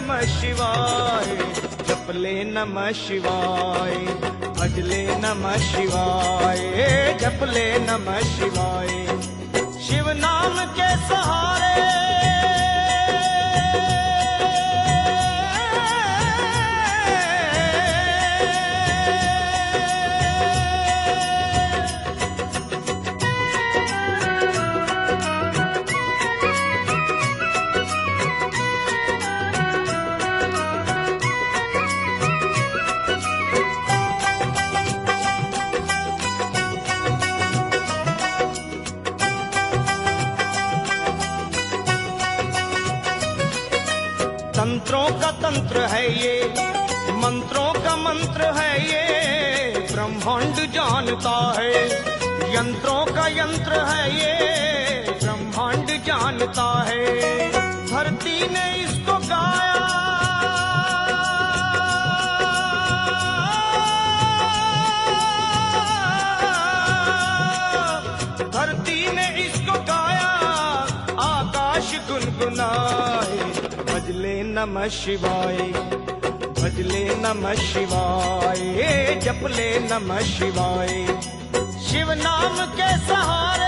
नमः शिवाय, जप ले नमः शिवाय, भज ले नमः शिवाय, जप ले नमः शिवाय। शिव नाम के सहारे तंत्रों का तंत्र है ये, मंत्रों का मंत्र है ये, ब्रह्मांड जानता है। यंत्रों का यंत्र है ये, ब्रह्मांड जानता है। धरती ने इसको गाया, धरती ने इसको गाया, आकाश गुनगुनाए। भज ले नमः शिवाय, भज ले नमः शिवाय, जप ले नमः शिवाय। शिव नाम के सहारे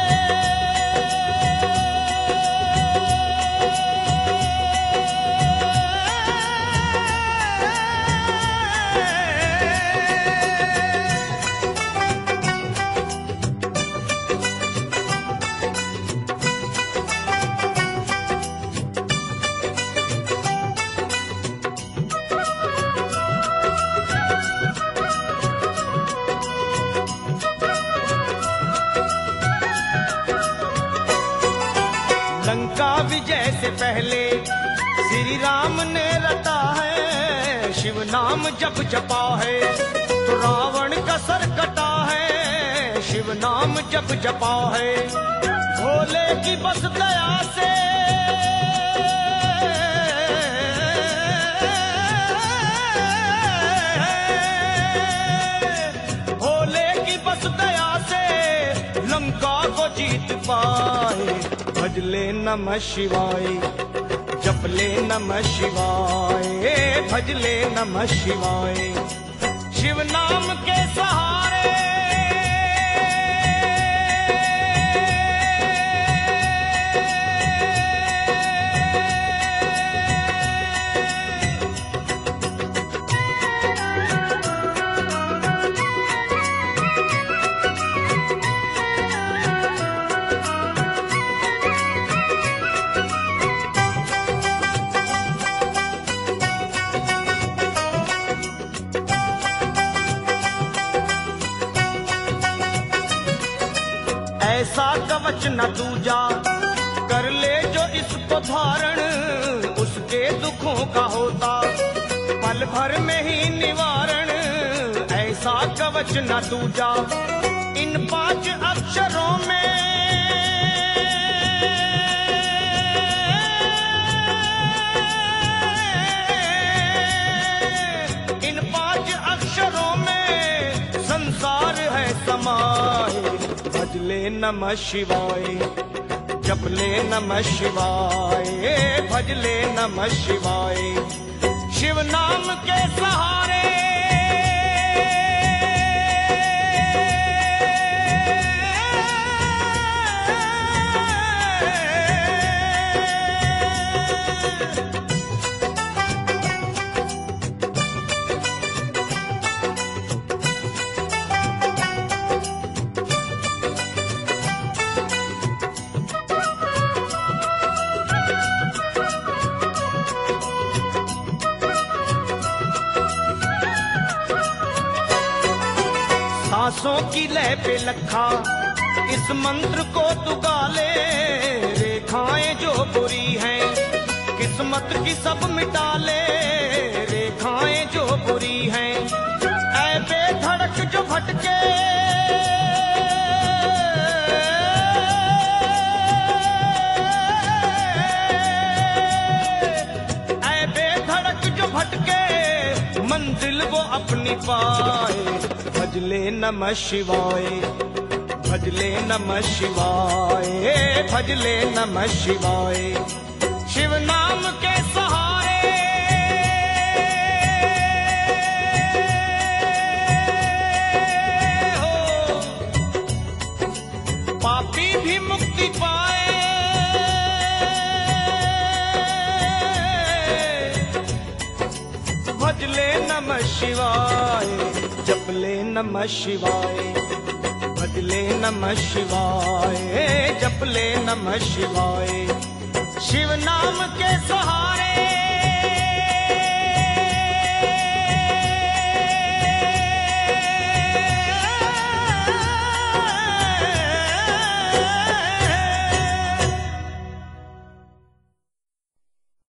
लंका विजय से पहले श्री राम ने रटा है। शिव नाम जब जपा है तो रावण का सर कटा है। शिव नाम जब जपा है भोले की बस दया से, भोले की बस दया से लंका को जीत पाए। भज ले नमः शिवाय, जप ले नमः शिवाय, भज ले नमः शिवाय। शिव नाम के सहारे ऐसा कवच न दूजा, कर ले जो इसको धारण, उसके दुखों का होता पल भर में ही निवारण। ऐसा कवच न दूजा, इन 5 अक्षरों में इन 5 अक्षरों में संसार है समाये। भज ले नमः शिवाय, जप ले नमः शिवाय, भज ले नमः शिवाय। शिव नाम के सहारे सांसों की लय पे लखा इस मंत्र को तू गा ले। रेखाएं जो बुरी हैं किस्मत की सब मिटा ले। रेखाएं जो बुरी हैं ऐ बेधड़क जो भटके, ऐ बेधड़क जो भटके मंजिल वो अपनी पाए। भज ले नमः शिवाय, भज ले नमः शिवाय, भज ले नमः शिवाय। शिव नाम के सहारे शिवाय, जप ले नमः शिवाय, भजले नमः शिवाय, जप ले नमः शिवाय। शिव नाम के सहारे